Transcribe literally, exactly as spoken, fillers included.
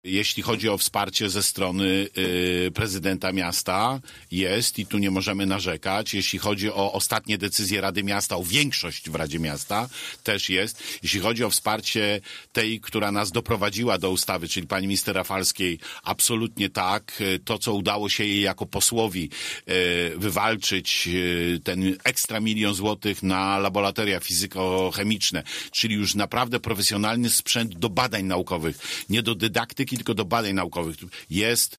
Jeśli chodzi o wsparcie ze strony y, prezydenta miasta, jest i tu nie możemy narzekać. Jeśli chodzi o ostatnie decyzje Rady Miasta, o większość w Radzie Miasta, też jest. Jeśli chodzi o wsparcie tej, która nas doprowadziła do ustawy, czyli pani minister Rafalskiej, absolutnie tak. To, co udało się jej jako posłowi y, wywalczyć, y, ten ekstra milion złotych na laboratoria fizyko-chemiczne, czyli już naprawdę profesjonalny sprzęt do badań naukowych, nie do dydaktyki, tylko do badań naukowych. Jest